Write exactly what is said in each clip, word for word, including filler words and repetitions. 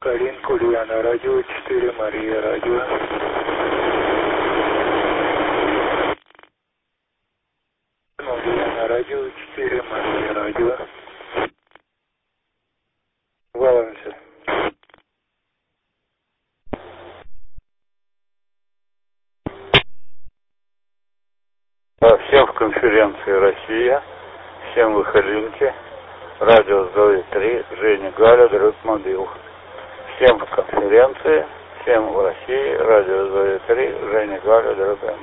Калинка, Ульяна, радио четыре, Мария, радио. Ульяна, радио четыре, Мария, радио. Волонце. Всем в конференции «Россия», всем в Ихалинке, радио Зои три, Женя Галя, Дротмобил. Всем в конференции, всем в России, радио Зои три, Женя Галя, Дротмобил.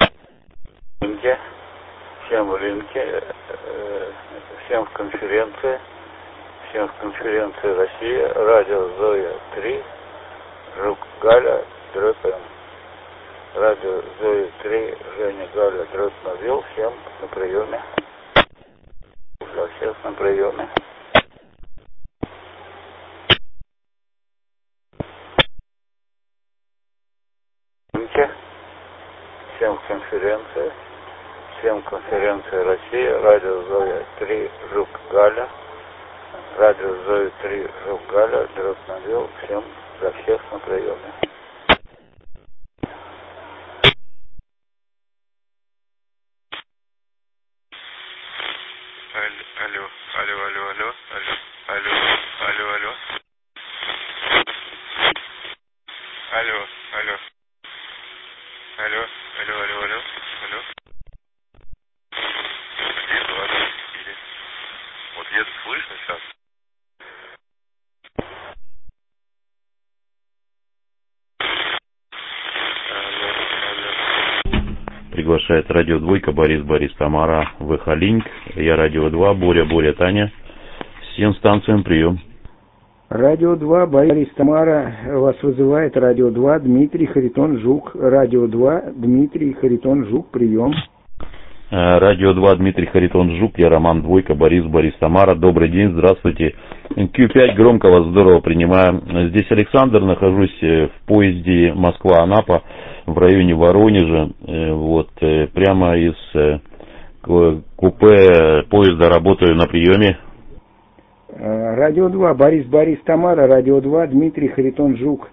Всем в Линке, всем в конференции, всем в конференции «Россия», радио Зоя три, Жук Галя, Дротмобил. Радио Зои три, Женя Галя, Дротмобил, всем на приеме. Для всех на приеме. Всем в конференции, всем в конференции Россия, радио Зоя три, Жук Галя, радио Зои три, Жук Галя, Дротмобил, всем для всех на приеме. Алло, алло, алло, алло, алло, алло, алло, алло, алло, алло, алло, алло, алло, алло, алло. Один, два, три, четыре. Вот где-то слышно сейчас. Приглашает радио Двойка, Борис, Борис, Тамара, Выхолинь. Я радио два, Боря, Боря, Таня. Всем станциям прием. Радио два, Борис, Тамара, вас вызывает радио два, Дмитрий, Харитон, Жук. Радио два, Дмитрий, Харитон, Жук, прием. Радио два, Дмитрий, Харитон, Жук. Я Роман, Двойка, Борис, Борис, Тамара. Добрый день, здравствуйте. кью пять, громко вас здорово принимаю. Здесь Александр, нахожусь в поезде Москва-Анапа в районе Воронежа. Вот, прямо из купе поезда работаю на приеме. Радио два, Борис, Борис, Тамара, радио два, Дмитрий, Харитон, Жук.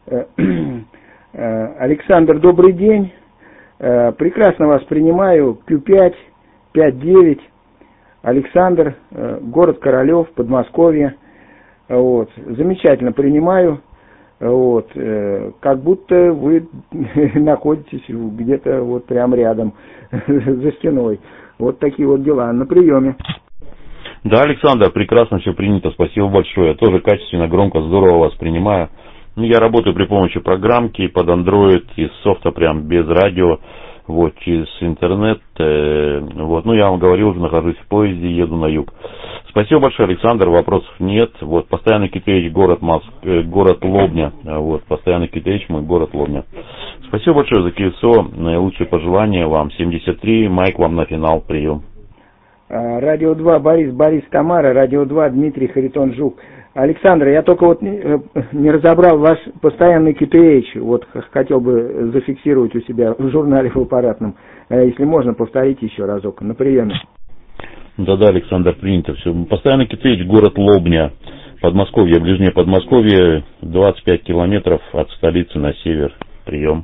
Александр, добрый день. Прекрасно вас принимаю. кью пять, пять девять. Александр, город Королев, Подмосковье. Вот. Замечательно принимаю. Вот. Как будто вы находитесь где-то вот прям рядом, за стеной. Вот такие вот дела. На приеме. Да, Александр, прекрасно все принято, спасибо большое. Я тоже качественно, громко, здорово вас принимаю. Я работаю при помощи программки под Android, из софта прям без радио, вот, через интернет. Э, вот, ну, я вам говорил, уже нахожусь в поезде, еду на юг. Спасибо большое, Александр, вопросов нет. Вот, постоянный ки ти эйч, город, Моск... э, город Лобня. Вот, постоянный ки ти эйч, мой город Лобня. Спасибо большое за КСО, наилучшие пожелания вам. семьдесят три, майк вам на финал, прием. Радио два, Борис, Борис, Тамара, радио два, Дмитрий, Харитон, Жук. Александр, я только вот не, не разобрал ваш постоянный ки ти эйч, вот хотел бы зафиксировать у себя в журнале в аппаратном. Если можно, повторите еще разок, на приеме. Да-да, Александр, принято все. Постоянный ки ти эйч, город Лобня, Подмосковье, ближнее Подмосковье, двадцать пять километров от столицы на север, прием.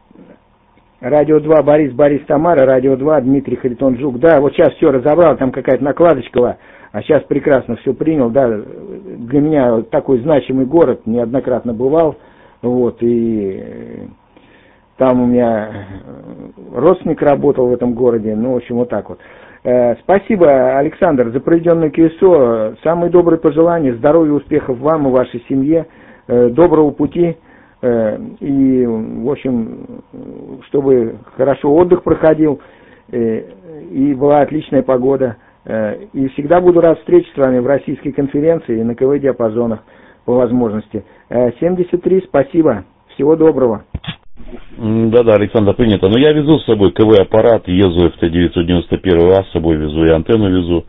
Радио два, Борис, Борис, Тамара, радио два, Дмитрий, Харитон, Жук. Да, вот сейчас все разобрал, там какая-то накладочка была, а сейчас прекрасно все принял, да, для меня такой значимый город, неоднократно бывал, вот, и там у меня родственник работал в этом городе, ну, в общем, вот так вот. Спасибо, Александр, за проведенную КСО, самые добрые пожелания, здоровья, успехов вам и вашей семье, доброго пути. И, в общем, чтобы хорошо отдых проходил, и была отличная погода. И всегда буду рад встрече с вами в российской конференции и на КВ-диапазонах по возможности. семьдесят три, спасибо. Всего доброго. Да-да, Александр, принято. Но я везу с собой КВ-аппарат, езу эф тэ девятьсот девяносто один А, с собой везу и антенну везу,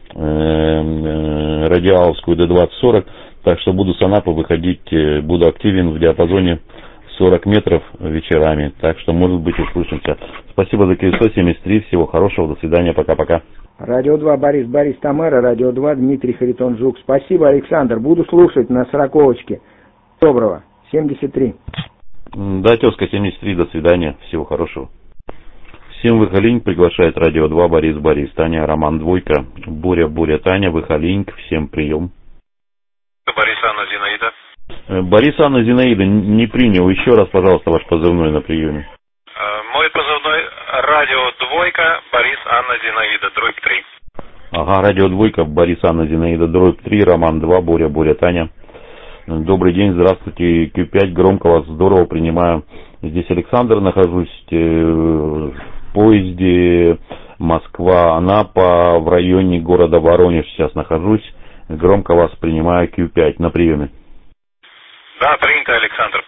радиаловскую дэ двадцать сорок. Так что буду с Анапы выходить, буду активен в диапазоне сорок метров вечерами. Так что, может быть, услышимся. Спасибо за КСО семьдесят три. Всего хорошего. До свидания. Пока-пока. Радио два, Борис, Борис, Тамара. Радио два, Дмитрий, Харитон, Жук. Спасибо, Александр. Буду слушать на сороковочке. Доброго. семьдесят три. Да, тезка семьдесят три, до свидания, всего хорошего. Всем Выхолиньк приглашает Радио два, Борис, Борис, Таня, Роман, Двойка, Боря, Боря, Таня, Выхолиньк, всем прием. Борис, Анна, Зинаида. Борис, Анна, Зинаида, не принял, еще раз, пожалуйста, ваш позывной на приеме. Мой позывной Радио Двойка, Борис, Анна, Зинаида, дробь три. Ага, Радио Двойка, Борис, Анна, Зинаида, дробь три, Роман два, Боря, Боря, Таня. Добрый день, здравствуйте, Q пять, громко вас, здорово принимаю. Здесь Александр, нахожусь в поезде Москва-Анапа в районе города Воронеж сейчас нахожусь. Громко вас принимаю, Q пять, на приеме. Да, принято, Александр.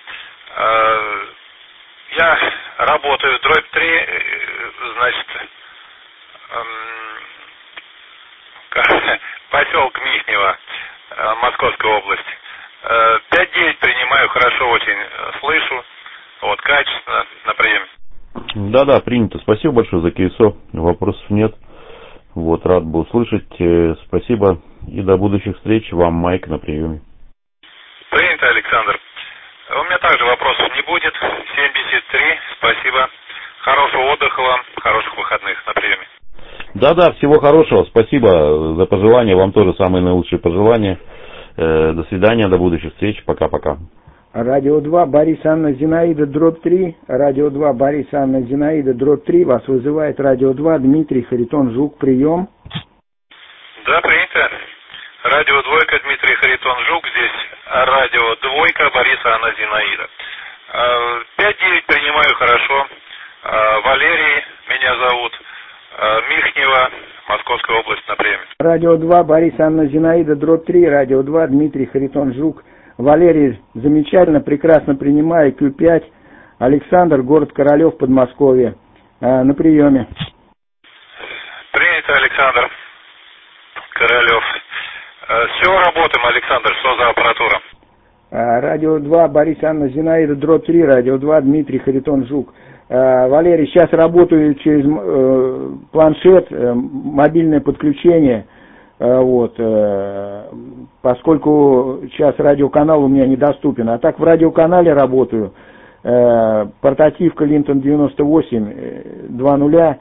Я работаю, дробь три, значит, поселок Михнево, Московская область. пять девять принимаю, хорошо очень слышу, вот, качественно, на приеме. Да-да, принято. Спасибо большое за КСО, вопросов нет. Вот, рад был услышать. Спасибо и до будущих встреч. Вам Майк на приеме. Принято, Александр. У меня также вопросов не будет. семьдесят три, спасибо. Хорошего отдыха вам, хороших выходных, на приеме. Да-да, всего хорошего. Спасибо за пожелания. Вам тоже самые наилучшие пожелания. До свидания, до будущих встреч. Пока-пока. Радио два, Борис, Анна, Зинаида, дробь три. Радио два, Борис, Анна, Зинаида, дробь три. Вас вызывает Радио два, Дмитрий, Харитон, Жук. Прием. Да, принято. Радио Двойка, Дмитрий, Харитон, Жук. Здесь Радио Двойка, Борис, Анна, Зинаида. пять девять принимаю хорошо. Валерий меня зовут. Михнево, Московская область, на приеме. Радио два, Борис, Анна, Зинаида, дробь три. Радио два, Дмитрий, Харитон, Жук. Валерий, замечательно, прекрасно принимаю, Q пять. Александр, город Королев, Подмосковье. А, на приеме. Принято, Александр. Королев. Все, работаем, Александр, что за аппаратура? А, радио два, Борис, Анна, Зинаида, дробь три. Радио два, Дмитрий, Харитон, Жук. А, Валерий, сейчас работаю через э, планшет, э, мобильное подключение. Вот, поскольку сейчас радиоканал у меня недоступен. А так в радиоканале работаю. Портативка Линтон девяносто восемь два нуля.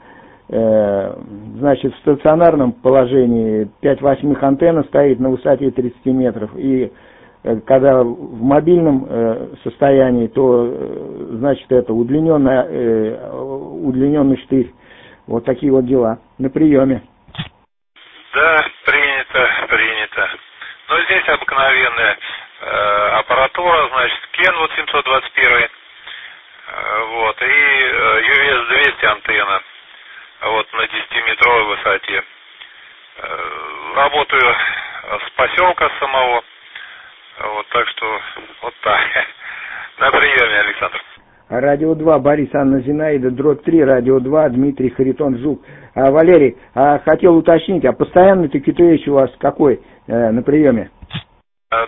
Значит, в стационарном положении пять восьмых антенна стоит на высоте тридцать метров. И когда в мобильном состоянии, то, значит, это удлиненный, удлиненный штырь. Вот такие вот дела. На приеме. Да, принято, принято. Но здесь обыкновенная э, аппаратура, значит, Кен вот семьсот двадцать один, э, вот, и э, ю эс двести антенна, вот, на десятиметровой высоте. Э, работаю с поселка самого, вот, так что, вот так. На приеме, Александр. Радио два, Борис, Анна, Зинаида, дробь три, Радио два, Дмитрий, Харитон, Жук. А, Валерий, а, хотел уточнить, а постоянный КТВ у вас какой э, на приеме? Да,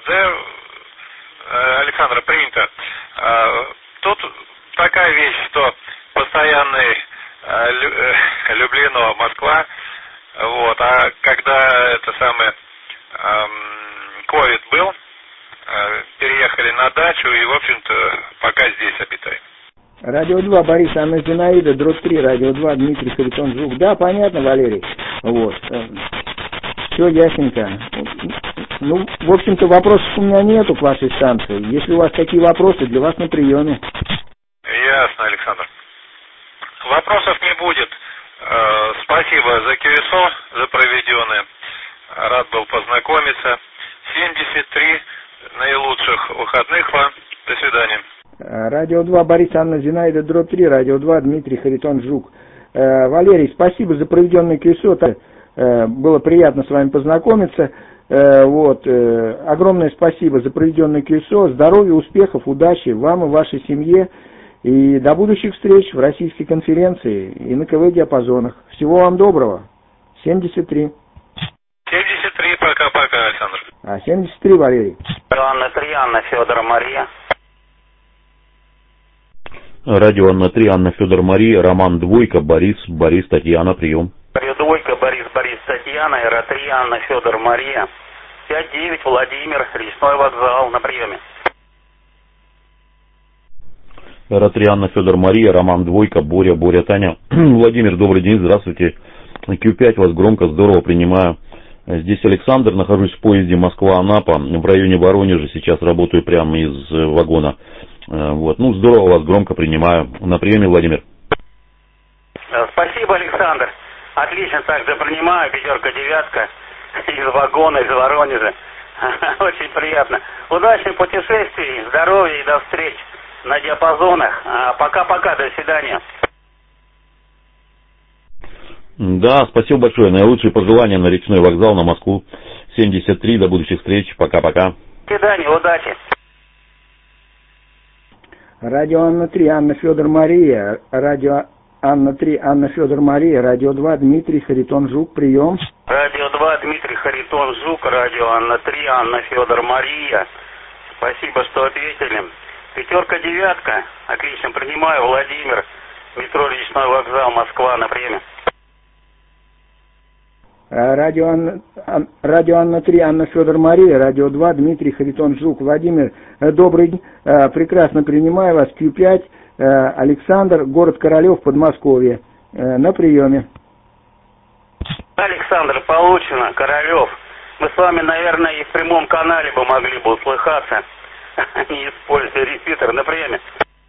Александр, принято. Тут такая вещь, что постоянный Люблино, Москва, вот, а когда это самое ковид был, переехали на дачу и, в общем-то, пока здесь обитаем. Радио два, Борис, Анна, Зинаида, дробь три, Радио два, Дмитрий, Харитон, Жук. Да, понятно, Валерий. Вот. Все ясненько. Ну, в общем-то, вопросов у меня нету к вашей станции. Если у вас какие вопросы, для вас на приеме. Ясно, Александр. Вопросов не будет. Спасибо за КСО, за проведенное. Рад был познакомиться. семьдесят три наилучших выходных вам. До свидания. Радио два, Борис, Анна, Зинаида, дробь три, Радио два, Дмитрий, Харитон, Жук. Э, Валерий, спасибо за проведенное КСО. Э, было приятно с вами познакомиться. Э, вот, э, огромное спасибо за проведенное КСО. Здоровья, успехов, удачи вам и вашей семье. И до будущих встреч в российской конференции и на КВ-диапазонах. Всего вам доброго. семьдесят три. семьдесят три, пока-пока, Александр. А, семьдесят три, Валерий. Анна три, Анна, Федор, Мария. Радио Анна три, Анна, Федор, Мария, Роман Двойка, Борис, Борис, Татьяна, прием. Радио Двойка, Борис, Борис, Татьяна, Эра три, Анна, Федор, Мария. пять девять, Владимир, Лесной вокзал, на приеме. Ратрианна, Федор, Мария, Роман, Двойка, Боря, Боря, Таня. Владимир, добрый день, здравствуйте. Кью пять вас громко, здорово принимаю. Здесь Александр, нахожусь в поезде Москва-Анапа, в районе Воронежа, сейчас работаю прямо из вагона. Вот. Ну, здорово вас громко принимаю. На приеме, Владимир. Спасибо, Александр. Отлично также принимаю, пятерка, девятка, из вагона, из Воронежа. Очень приятно. Удачных путешествий, здоровья и до встреч на диапазонах. Пока-пока, до свидания. Да, спасибо большое. Наилучшие пожелания на речной вокзал, на Москву. семьдесят три, до будущих встреч. Пока-пока. До свидания, удачи. Радио Анна три, Анна, Федор, Мария. Радио Анна три, Анна, Федор, Мария. Радио два, Дмитрий, Харитон, Жук. Прием. Радио два, Дмитрий, Харитон, Жук. Радио Анна три, Анна, Федор, Мария. Спасибо, что ответили. Пятерка, девятка. Отлично, принимаю. Владимир. Метро Речной вокзал, Москва, на приеме. Радио Анна, радио Анна три, Анна, Федор, Мария. Радио два, Дмитрий, Харитон, Жук. Владимир, добрый день. Прекрасно принимаю вас. Кью пять. Александр, город Королев, Подмосковье. На приеме. Александр, получено. Королев. Мы с вами, наверное, и в прямом канале бы могли бы услыхаться, не используя репитер. На приеме.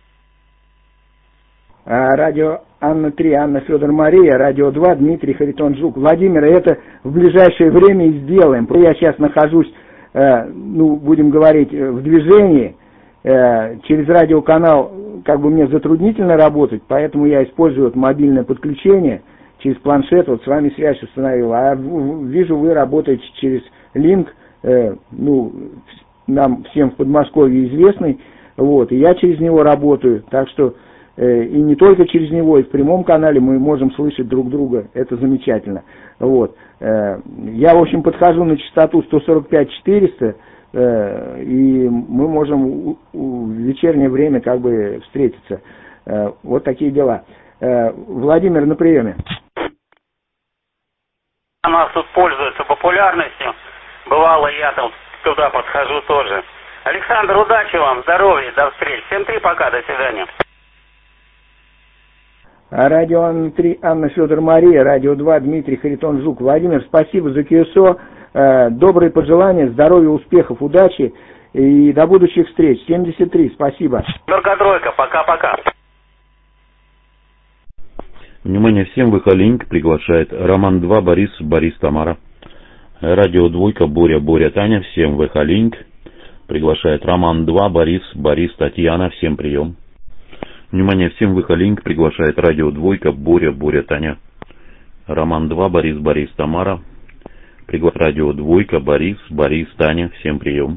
Радио Анна три, Анна, Федор, Мария. Радио два, Дмитрий, Харитон, Жук. Владимир, это в ближайшее время и сделаем. Я сейчас нахожусь, ну, будем говорить, в движении. Через радиоканал как бы мне затруднительно работать, поэтому я использую вот мобильное подключение через планшет, вот с вами связь установил. А вижу, вы работаете через линк, э, ну, нам всем в Подмосковье известный, вот, и я через него работаю, так что э, и не только через него, и в прямом канале мы можем слышать друг друга, это замечательно. Вот. Э, я, в общем, подхожу на частоту сто сорок пять четыреста, и мы можем в вечернее время как бы встретиться. Вот такие дела. Владимир, на приеме. У нас тут пользуется популярностью. Бывало, я там туда подхожу тоже. Александр, удачи вам, здоровья, до встречи. Всем три, пока, до свидания. Радио Анна три, Анна, Федор, Мария. Радио два, Дмитрий, Харитон, Жук. Владимир, спасибо за КСО. Добрые пожелания, здоровья, успехов, удачи и до будущих встреч. семьдесят три, спасибо. Тройка, пока-пока. Внимание всем, Выхолинк приглашает. Роман два, Борис, Борис, Тамара. Радио Двойка, Боря, Боря, Таня. Всем Выхолинк приглашает. Роман два, Борис, Борис, Татьяна. Всем прием. Внимание всем, Выхолинк приглашает. Радио Двойка, Боря, Боря, Таня. Роман два, Борис, Борис, Тамара. Приглашает. Радио Двойка, Борис, Борис, Таня. Всем прием.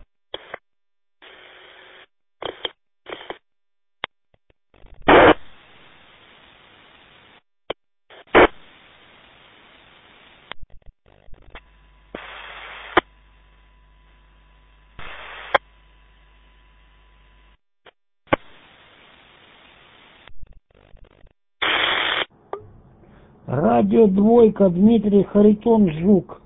Радио Двойка, Дмитрий, Харитон, Жук.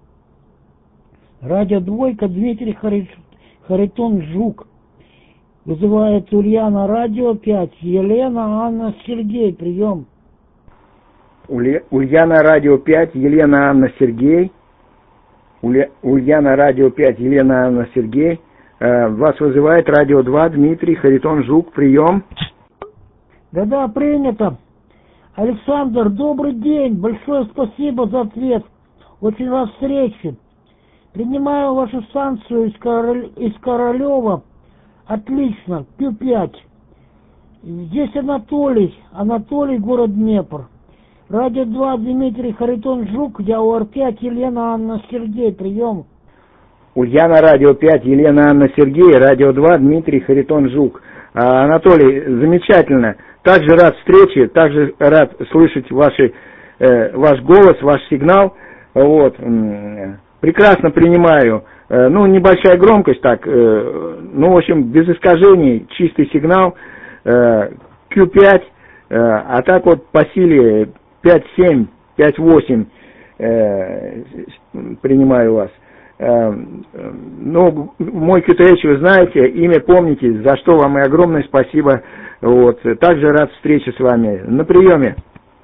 Радио Двойка, Дмитрий, Харитон, Жук. Вызывает Ульяна, Радио пять. Елена, Анна, Сергей. Прием. Улья... Ульяна, Радио пять. Елена, Анна, Сергей. Улья... Ульяна, Радио пять. Елена, Анна, Сергей. Э, вас вызывает Радио два. Дмитрий, Харитон, Жук. Прием. Да-да, принято. Александр, добрый день. Большое спасибо за ответ. Очень рад встрече. Принимаю вашу станцию из, Король... из Королева. Отлично. Кью пять. Здесь Анатолий. Анатолий, город Днепр. Радио два, Дмитрий, Харитон, Жук. Я ОР пять, Елена, Анна, Сергей. Прием. Ульяна, Радио пять, Елена, Анна, Сергей. Радио два, Дмитрий, Харитон, Жук. А, Анатолий, замечательно. Также рад встрече, также рад слышать ваши, э, ваш голос, ваш сигнал. Вот. Прекрасно принимаю. Э, ну, небольшая громкость, так, э, ну, в общем, без искажений, чистый сигнал. Э, Кью пять, э, а так вот по силе пять семь, пять восемь э, принимаю вас. Э, ну, мой Кью Ти Эйч, вы знаете, имя помните, за что вам и огромное спасибо. Вот. Также рад встрече с вами. На приеме.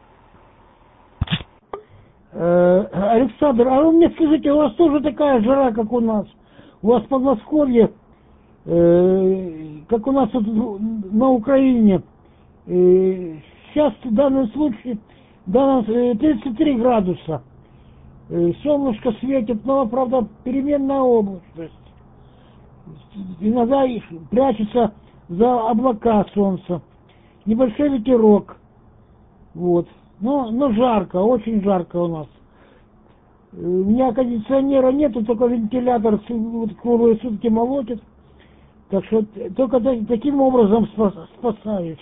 Александр, а вы мне скажите, у вас тоже такая жара, как у нас? У вас в Подмосковье, э, как у нас тут на Украине, э, сейчас в данном случае да, тридцать три градуса. Э, солнышко светит, но, правда, переменная облачность. Иногда прячется за облака солнца. Небольшой ветерок. Вот. Но, но жарко, очень жарко у нас. У меня кондиционера нету, только вентилятор вот, круглые сутки молотит. Так что только таким образом спасаюсь.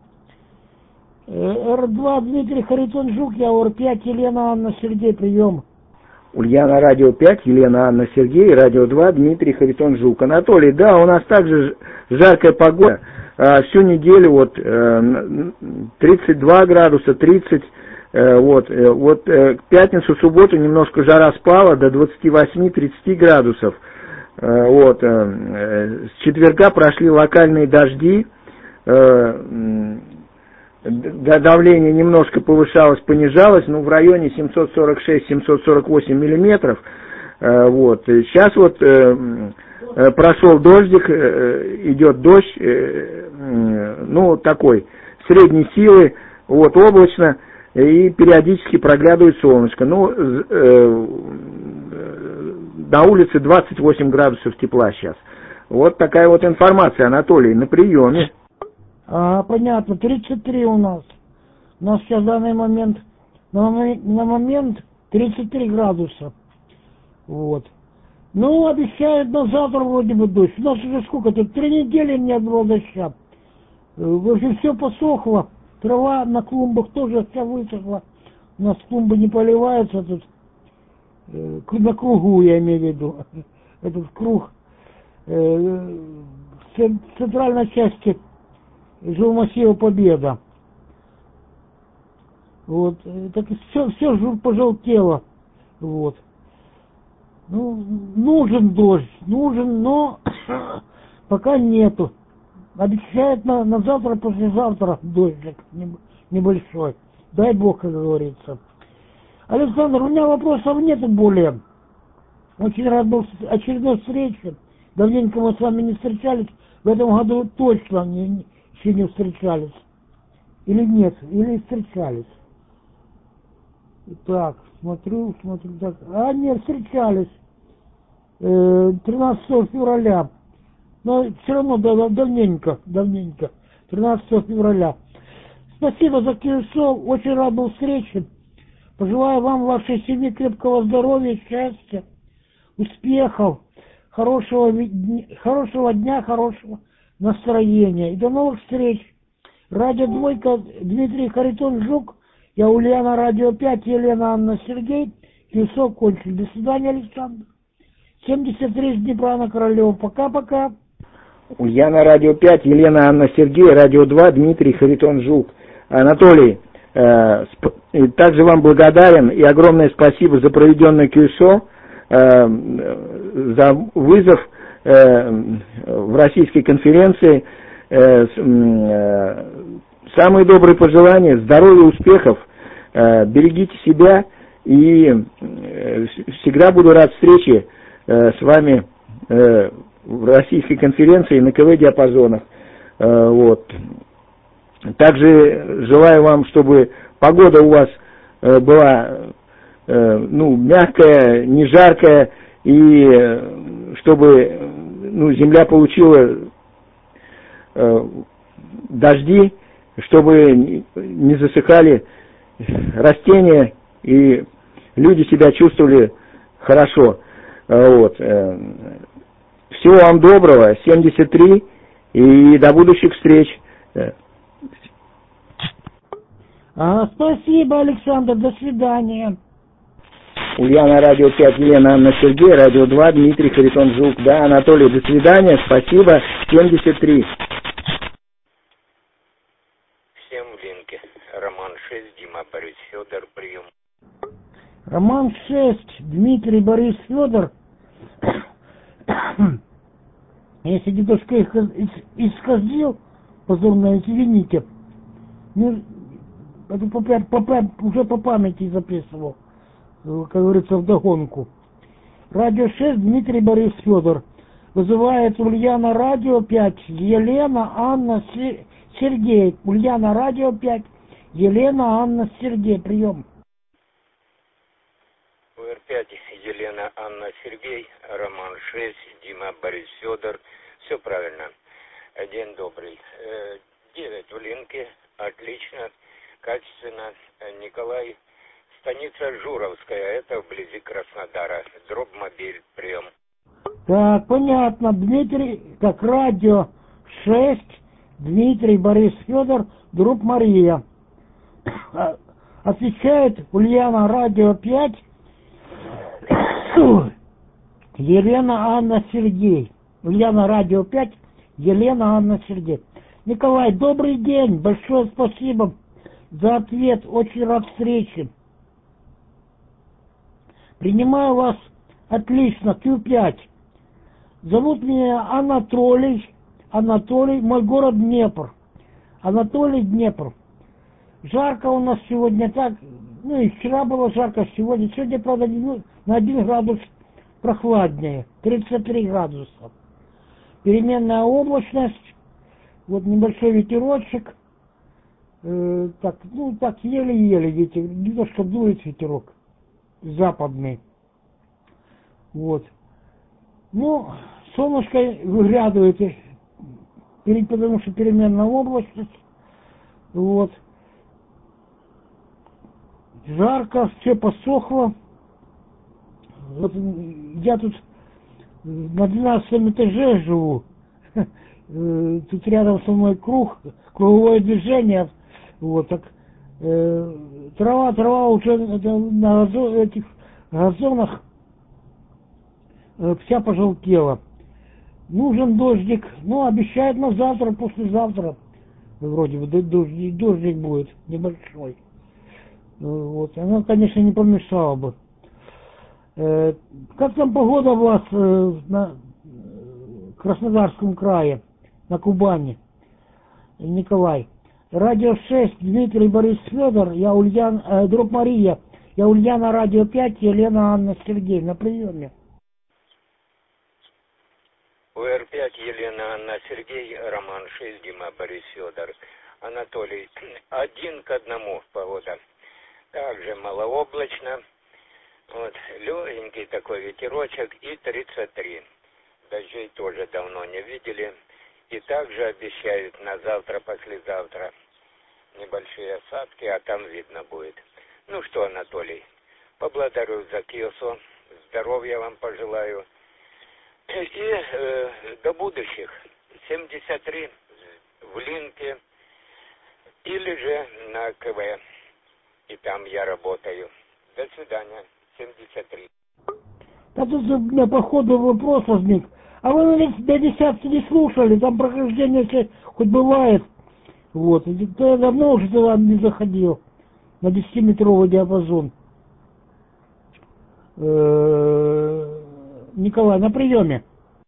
Эр два Дмитрий Харитон Жук, я Ор пять Елена Анна Сергей, прием. Ульяна, радио пять, Елена Анна Сергей, радио два Дмитрий Харитон Жук. Анатолий, да, у нас также жаркая погода. Всю неделю вот тридцать два градуса, тридцать. Вот, вот к пятницу, субботу немножко жара спала до двадцати восьми — тридцати градусов. Вот, с четверга прошли локальные дожди, давление немножко повышалось, понижалось, но в районе семьсот сорок шесть — семьсот сорок восемь миллиметров. Вот, сейчас вот прошел дождик, идет дождь, ну, такой, средней силы, вот, облачно. И периодически проглядывает солнышко. Ну, э, на улице двадцать восемь градусов тепла сейчас. Вот такая вот информация, Анатолий, на приеме. А, понятно, тридцать три у нас. У нас сейчас в данный момент, на, на момент тридцать три градуса. Вот. Ну, обещают на завтра вроде бы дождь. У нас уже сколько, тут три недели не было дождя. В общем, все посохло. Трава на клумбах тоже вся высохла. У нас клумбы не поливаются тут. Э, на кругу, я имею в виду. Этот круг э, в центральной части жилмассива Победа. Вот. Так все, все пожелтело. Вот. Ну, нужен дождь, нужен, но пока нету. Обещают на, на завтра, послезавтра дождик небольшой. Дай Бог, как говорится. Александр, у меня вопросов нету более. Очень рад был очередной встрече. Давненько мы с вами не встречались. В этом году точно не, еще не встречались. Или нет, или встречались. Так, смотрю, смотрю, так. А, нет, встречались. тринадцатого февраля. Но все равно давненько, давненько. тринадцатого февраля. Спасибо за Кирсо. Очень рад был встрече. Пожелаю вам, вашей семье крепкого здоровья, счастья, успехов, хорошего, хорошего дня, хорошего настроения. И до новых встреч. Радио Двойка, Дмитрий Харитон Жук. Я Ульяна, радио пять, Елена Анна Сергей. Кирсо кончил. До свидания, Александр. семьдесят три с Днепра на Королева. Пока-пока. Ульяна, радио пять, Елена Анна Сергей, радио два, Дмитрий Харитон Жук. Анатолий, э, сп- также вам благодарен и огромное спасибо за проведенное КЮСО, э, за вызов э, в российской конференции. Э, э, самые добрые пожелания, здоровья, успехов, э, берегите себя и э, всегда буду рад встрече э, с вами э, в российской конференции на КВ-диапазонах. Э, вот. Также желаю вам, чтобы погода у вас э, была э, ну, мягкая, не жаркая, и э, чтобы ну, земля получила э, дожди, чтобы не засыхали растения, и люди себя чувствовали хорошо. Э, вот. Э, Всего вам доброго, семьдесят три, и до будущих встреч. А, спасибо, Александр, до свидания. Ульяна, радио пять, Елена Анна Сергей, радио два, Дмитрий Харитон Жук. Да, Анатолий, до свидания, спасибо, семьдесят три. Всем линки. Роман шесть, Дима, Борис, Федор, прием. Роман шесть, Дмитрий, Борис, Федор. Если дедушка их исходил, позорно, извините. Ну, это по, по, по, уже по памяти записывал, как говорится, вдогонку. Радио шесть, Дмитрий Борис Федор. Вызывает Ульяна Радио пять, Елена, Анна, Сергей. Ульяна Радио пять, Елена, Анна, Сергей. Прием. УР пять, Елена, Анна, Сергей. Роман шесть, Дима, Борис Федор. Все правильно. День добрый. девять в Линке. Отлично. Качественно. Николай. Станица Журовская. Это вблизи Краснодара. Дробмобиль. Прием. Так, понятно. Дмитрий, как радио шесть, Дмитрий Борис Федор, Друг Мария. Отвечает Ульяна Радио пять, Елена Анна Сергей. Ульяна Радио пять, Елена Анна Сергей. Николай, добрый день. Большое спасибо за ответ. Очень рад встрече. Принимаю вас отлично. Q пять. Зовут меня Анатолий. Анатолий, мой город Днепр. Анатолий, Днепр. Жарко у нас сегодня так. Ну и вчера было жарко, сегодня. Сегодня, правда, ну, на один градус прохладнее. тридцать три градуса. Переменная облачность. Вот небольшой ветерочек. Э, так, ну так, еле-еле ветер. Не то, что дует ветерок. Западный. Вот. Ну, солнышко выглядывает, потому что переменная облачность. Вот. Жарко, все посохло. Вот я тут на двенадцатом этаже живу. Тут рядом со мной круг, круговое движение. Вот так. Э, трава, трава уже на этих газонах вся пожелтела. Нужен дождик. Ну, обещают на завтра, послезавтра. Вроде бы дождик, дождик будет небольшой. Вот. Оно, конечно, не помешало бы. Э, как там погода у вас э, на Краснодарском крае, на Кубани? Николай. Радио шесть, Дмитрий Борис Федор, я Ульяна, э, Друг Мария. Я Ульяна Радио пять, Елена Анна Сергей. На приеме. УР пять, Елена Анна Сергей, Роман шесть, Дима Борис Федор. Анатолий, один к одному погода. Также малооблачно. Вот, легенький такой ветерочек и тридцать три. Дождей тоже давно не видели. И также обещают на завтра, послезавтра небольшие осадки, а там видно будет. Ну что, Анатолий, поблагодарю за кесу. Здоровья вам пожелаю. И э, до будущих. семьдесят три в Линке или же на КВ. И там я работаю. До свидания. семьдесят три. А тут у меня по ходу вопрос возник. А вы до десятки не слушали? Там прохождение если хоть бывает. Вот. То я давно уже туда не заходил. На десятиметровый диапазон. Николай, на приеме.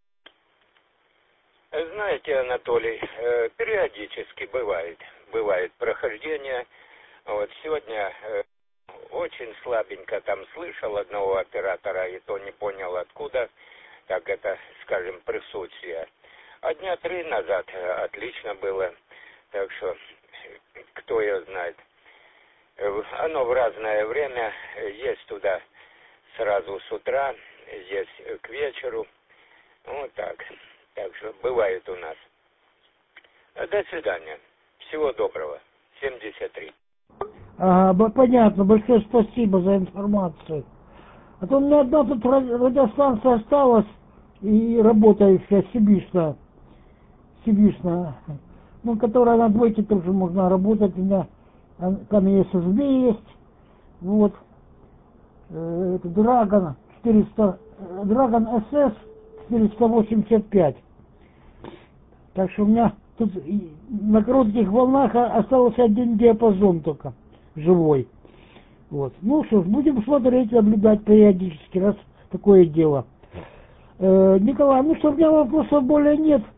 Знаете, Анатолий, периодически бывает. Бывает прохождение. Вот сегодня очень слабенько там слышал одного оператора, и то не понял откуда. Так это, скажем, присутствие. А дня три назад отлично было. Так что, кто ее знает. Оно в разное время. Есть туда сразу с утра, есть к вечеру. Вот так. Так что бывает у нас. До свидания. Всего доброго. семьдесят три. Ага, понятно. Большое спасибо за информацию. А то у меня одна тут радиостанция осталась и работающая, сибишная. Сибишная. Ну, которая на двойке тоже можно работать. У меня там и эс эс би есть. Вот. Это Dragon четыреста, Dragon эс эс четыреста восемьдесят пять. Так что у меня тут на коротких волнах остался один диапазон только, живой. Вот. Ну что ж, будем смотреть, наблюдать периодически, раз такое дело. Э, Николай, ну что, у меня вопросов более нет.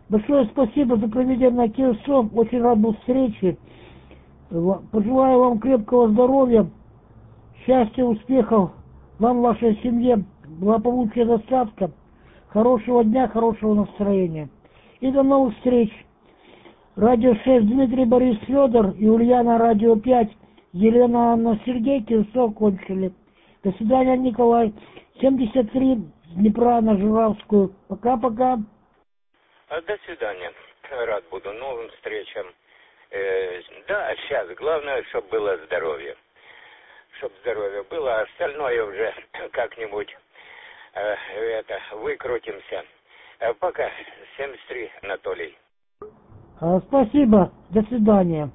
Большое спасибо за проведенное КСО. Очень рад был встрече. Пожелаю вам крепкого здоровья, счастья, успехов. Вам, вашей семье, благополучия, достатка. Хорошего дня, хорошего настроения. И до новых встреч. Радио шесть Дмитрий Борис Федор и Ульяна Радио пять Елена Анна Сергей КСО кончили. До свидания, Николай. семьдесят три Днепра на Журавскую. Пока-пока. До свидания. Рад буду новым встречам. Э, да, сейчас главное, чтобы было здоровье. Чтобы здоровье было, а остальное уже как-нибудь э, это выкрутимся. Э, пока. семьдесят три, Анатолий. А, спасибо. До свидания.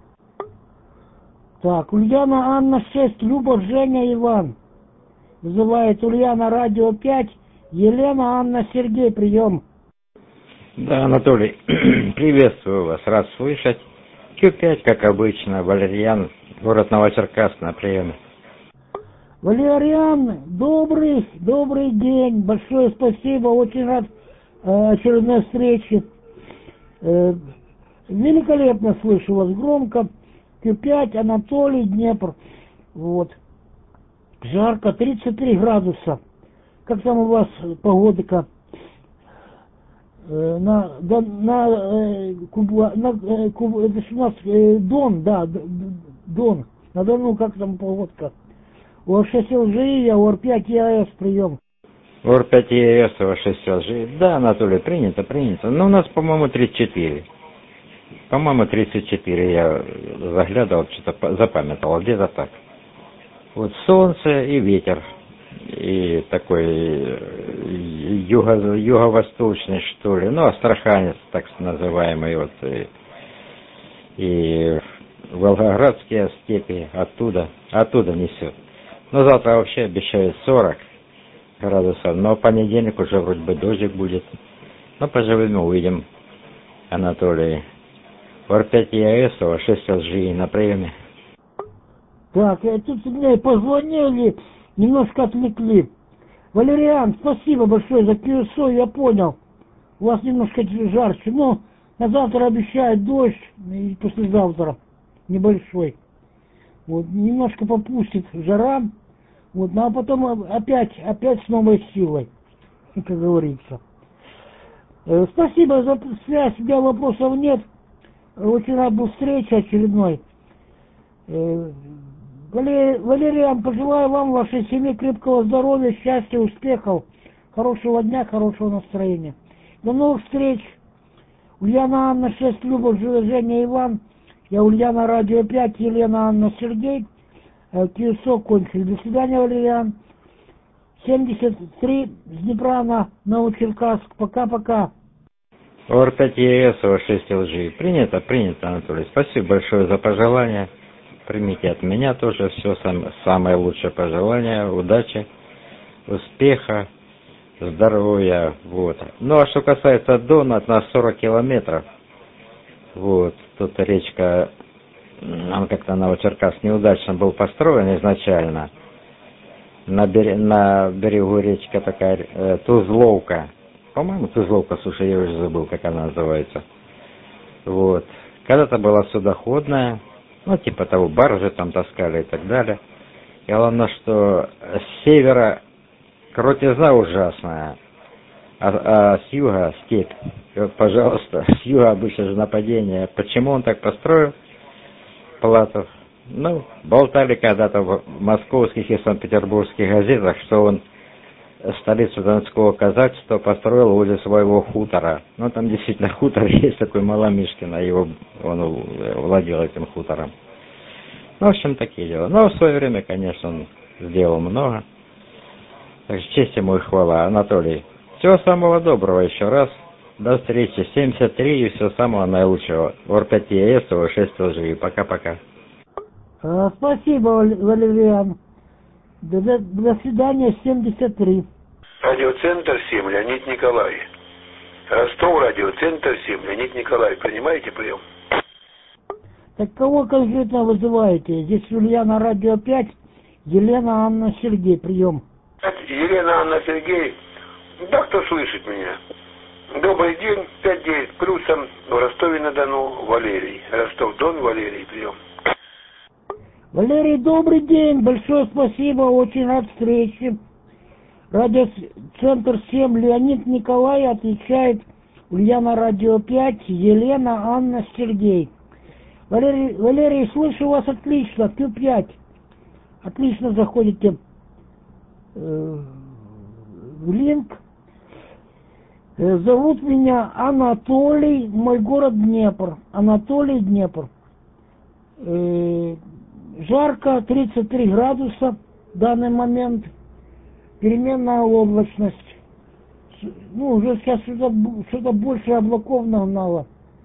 Так, Ульяна Анна шесть, Люба, Женя, Иван. Вызывает Ульяна Радио пять, Елена Анна Сергей, прием. Да, Анатолий, приветствую вас, рад слышать. Q пять, как обычно, Валерьян, город Новочеркасск, на приеме. Валерьян, добрый, добрый день, большое спасибо, очень рад э, очередной встрече. Э, великолепно слышу вас, громко. Q пять, Анатолий, Днепр. Вот. Жарко, тридцать три градуса. Как там у вас погода-ка? Э, на, да, на, э, Куба, на э, Куба, это у нас э, Дон, да, Дон. На Дону как там погодка? У ар шесть эл джи, а у ар пять и а эс прием. У ар пять и а эс, у ар шесть эл джи. Да, Анатолий, принято, принято. Но у нас, по-моему, тридцать четыре. По-моему, тридцать четыре. Я заглядывал, что-то запамятовал, где-то так. Вот солнце и ветер. И такой юго, юго-восточный, что ли. Ну, астраханец, так называемый. Вот, и, и волгоградские степи оттуда, оттуда несет. Но завтра вообще обещают сорок градусов. Но в понедельник уже вроде бы дождик будет. Но поживем, увидим, Анатолий. У ар пять и а эс, у ар шесть эл джи на приеме. Так, тут мне позвонили, немножко отвлекли. Валериан, спасибо большое за КСО, я понял. У вас немножко жарче, но на завтра обещают дождь, и послезавтра небольшой. Вот, немножко попустит жара, вот, ну а потом опять, опять с новой силой, как говорится. Э, спасибо за связь, у меня вопросов нет. Очень рад был встрече очередной. Э, Валериан, пожелаю вам, вашей семье крепкого здоровья, счастья, успехов, хорошего дня, хорошего настроения. До новых встреч. Ульяна Анна шесть, Люба, Женя, Иван. Я Ульяна Радио пять, Елена Анна Сергей. КСО кончили. До свидания, Валериан. семьдесят три с Днепра на Новочеркасск. Пока-пока. у ар пять и а эс, у ар шесть эл джи. Принято, принято, Анатолий. Спасибо большое за пожелания. Примите от меня тоже все сам, самое лучшее пожелание, удачи, успеха, здоровья, вот. Ну, а что касается Дона, от нас сорок километров, вот, тут речка, он как-то Новочеркасск неудачно был построен изначально, на, берег, на берегу речка такая, э, Тузловка, по-моему, Тузловка, слушай, я уже забыл, как она называется, вот, когда-то была судоходная, ну, типа того, баржи там таскали и так далее. И главное, что с севера крутизна ужасная, а, а с юга степь. И вот, пожалуйста, с юга обычно же нападение. Почему он так построил, Платов? Ну, болтали когда-то в московских и санкт-петербургских газетах, что он столицу Донского казачества построил возле своего хутора. Ну, там действительно хутор есть такой, Маломишкин, а его, он владел этим хутором. Ну, в общем, такие дела. Но в свое время, конечно, он сделал много. Так что честь ему и хвала. Анатолий, всего самого доброго еще раз. До встречи. семьдесят три и всего самого наилучшего. у ар пять и а эс, у ар шесть эл джи. Пока-пока. А, спасибо, Валериан. До, до, до свидания, семьдесят три. Радиоцентр семь, Леонид Николай. Ростов, радиоцентр семь, Леонид Николай. Принимаете прием? Так кого конкретно вызываете? Здесь Ульяна Радио пять, Елена Анна Сергей, прием. Елена Анна Сергей. Да, кто слышит меня? Добрый день, пять девять плюсом, в Ростове-на-Дону, Валерий. Ростов-Дон, Валерий, прием. Валерий, добрый день, большое спасибо, очень рад встрече. Радиоцентр семь, Леонид Николай отвечает, Ульяна, радио пять, Елена, Анна, Сергей. Валерий, Валерий, слышу вас отлично, Q пять. Отлично заходите э, в линк. Э, зовут меня Анатолий, мой город Днепр. Анатолий, Днепр. Э, жарко, тридцать три градуса в данный момент. Переменная облачность. Ну, уже сейчас что-то, что-то больше облаков нагнало.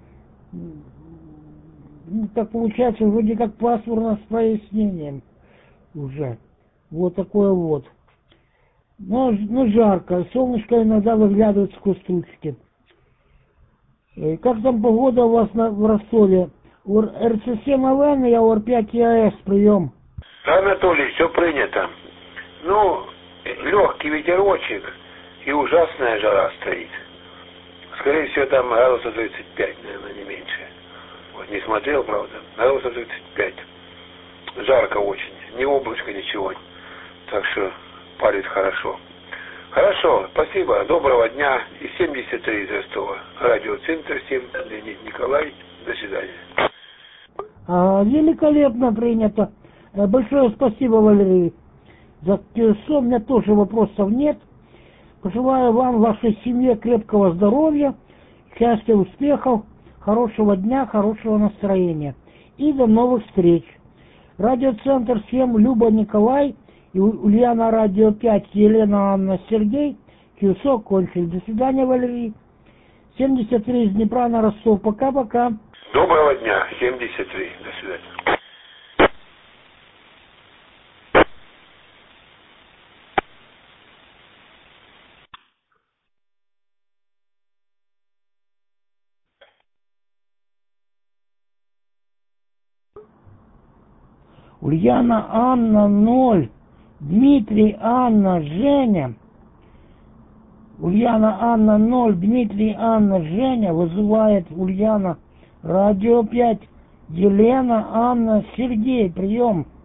Ну, так получается, вроде как пасмурно с прояснением уже. Вот такое вот. Но, но жарко. Солнышко иногда выглядывает сквозь тучки. И как там погода у вас на, в Ростове? эр цэ семь эл эн и ор пять и а эс, прием. Анатолий, все принято. Ну, легкий ветерочек и ужасная жара стоит. Скорее всего, там градусов тридцать пять, наверное, не меньше. Вот, не смотрел, правда. Градусов тридцать пять. Жарко очень. Ни облачко, ничего. Так что палит хорошо. Хорошо, спасибо. Доброго дня. И семьдесят три из Ростова. Радиоцентр семь, Леонид Николай. До свидания. А, великолепно принято. Большое спасибо, Валерий. За телефон у меня тоже вопросов нет. Пожелаю вам, вашей семье крепкого здоровья, счастья, успехов, хорошего дня, хорошего настроения. И до новых встреч. Радиоцентр семь, Люба, Николай, и Ульяна, радио пять, Елена, Анна, Сергей. КЮСО кончили. До свидания, Валерий. семьдесят три из Днепра на Ростов. Пока-пока. Доброго дня. семьдесят три. До свидания. Ульяна, Анна, ноль. Дмитрий, Анна, Женя. Ульяна, Анна, ноль. Дмитрий, Анна, Женя. Вызывает Ульяна, радио пять. Елена, Анна, Сергей. Прием.